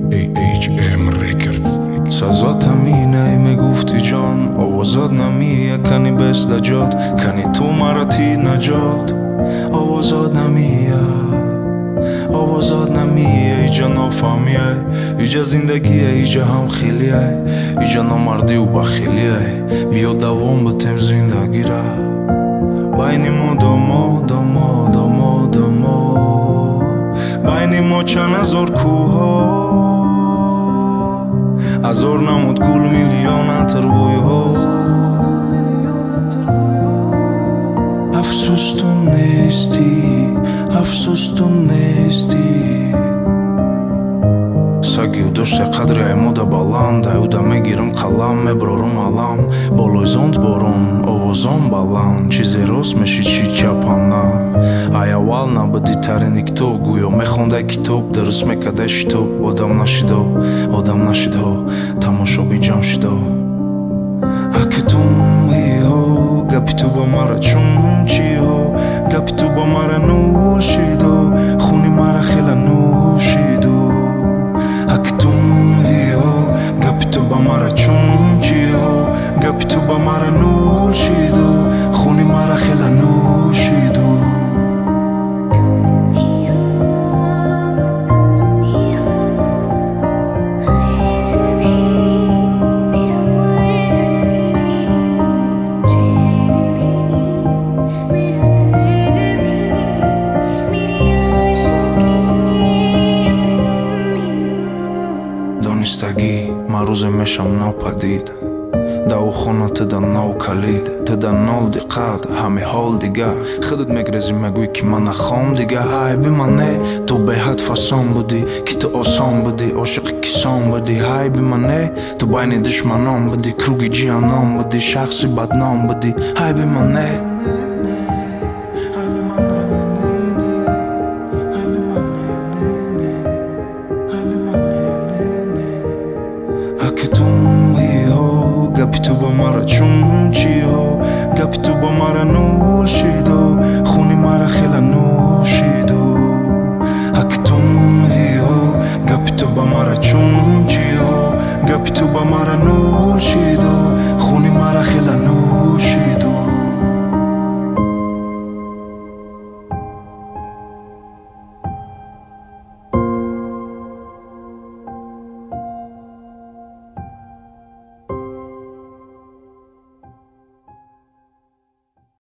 HM Records. سازات همینه میگفتی جان، آوازات نمیه کنی بس لجات، کنی تو مرتی نجات. آوازات نمیه، آوازات نمیه، ایجا نافهمیه، ایجا زندگیه، ایجا هم خیلیه، ایجا نامردی و بخیلیه. بیا دوام بتیم زندگی را بین ما داما داما داما داما، بین ما چند هزار کوها، هزار نمود گل میلیون عطر بویها. افسوس تو نیستی، افسوس تو نیستی. سگی و داشته قدری ایمودا баланд، ایودا میگیرم قلم میبرارم علم، بالای زند بارون آوازان بلند، چیزی راست میشی چی چپانه. ای اول نبودی ترین کتاب، گویا میخونده کتاب درست میکده شتاب. آدم نشده، آدم نشده، تماشا بینجام شده. اکه تو میی ها، گپی تو با مرا چون چی ها، گپی تو با مرا نوشیدو، خونی مرا خیلی نوشیدو. اکه تو میی ها، گپی تو با مرا چون چی ها، گپی تو با مرا نوشیدو، خونی مرا خیلی نوشیدو. دانستگی من روز میشم ناپدید، دو خونه تدا نو کلید، تدا نال دقت همه حال دیگه. خودت میگریزی میگوی که من نخوام دیگه. های بی منه تو به حد فسان بودی، که تو آسان بودی، عاشق کسان بودی. های بی منه تو بین دشمنان بودی، کروگی جیانان بودی، شخصی بدنام بودی. های بی منه گپی تو با مرا چون چی ها، گپی تو با مرا نوشیدو، خونی مرا خیلی نوشیدو.